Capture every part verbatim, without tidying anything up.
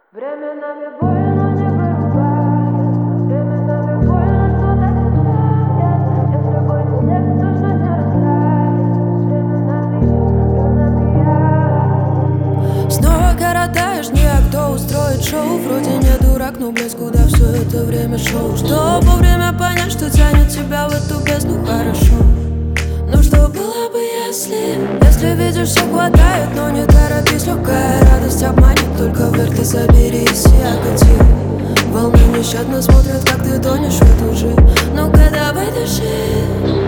Временами больно не вырубает, временами больно что-то качает. Если боль не снег, точно не растает. Временами, временами я. Снова коротаешь дни, а кто устроит шоу? Вроде не дурак, но блядь, куда все это время шел? Чтобы вовремя понять, что тянет тебя в эту бездну, хорошо. Ну что было бы, если Если видишь, все хватает, но не торопись. Легкая радость обманет, только вверх ты соберись и окати. Волны нещадно смотрят, как ты тонешь в эту жизнь. Ну-ка давай дыши.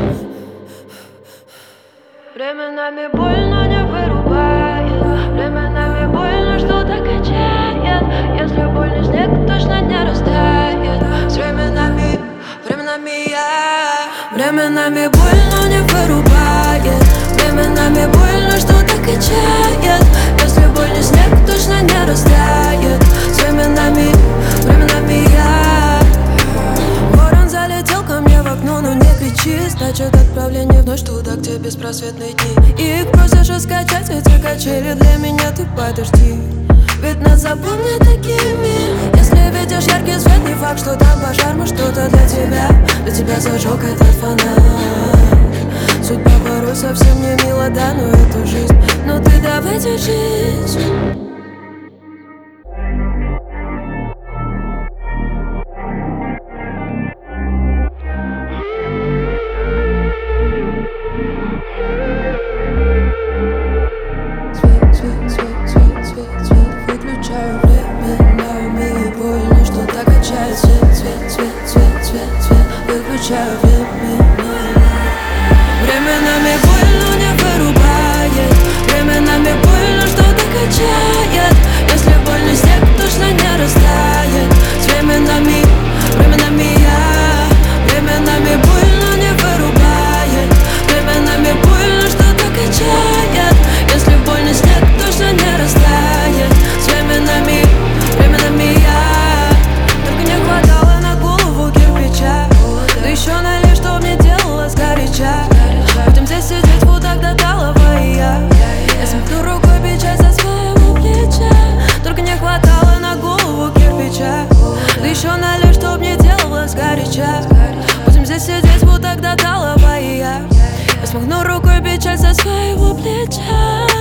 Временами больно не вырубает, временами больно что-то качает. Если боль не снег, точно не растает. С временами, временами я. Временами больно не вырубает, временами больно что-то качает. Если боль не снег, точно не растает. С временами, временами я. Ворон залетел ко мне в окно, но не кричи. Значит отправление в ночь туда, где беспросветные дни. Их просишь скачать эти качели, для меня ты подожди. Ведь нас запомнят такими. Если видишь яркий свет, не факт, что там пожар, но что-то для тебя. Для тебя зажег этот фонарь. Судьба порой совсем не мила, да, но это жизнь. Но ты давай держись. Свет, свет, свет, свет, свет, свет, выключаю временно. Временами больно не вырубает, временами больно что-то качает. Если боль не снег, точно не растает. С временами, временами я. Временами больно не вырубает, временами больно что-то качает. Если боль не снег, точно не растает. С временами, временами я. Не хватало на голову кирпича, да еще налей, что мне делала сгоряча. Будем здесь сидеть вот так до талого и я. Я смахну рукой печать со своего плеча. Только не хватало на голову кирпича, да еще налей, что мне делала сгоряча. Будем здесь сидеть вот так до талого и я. Я смахну рукой печать со своего плеча.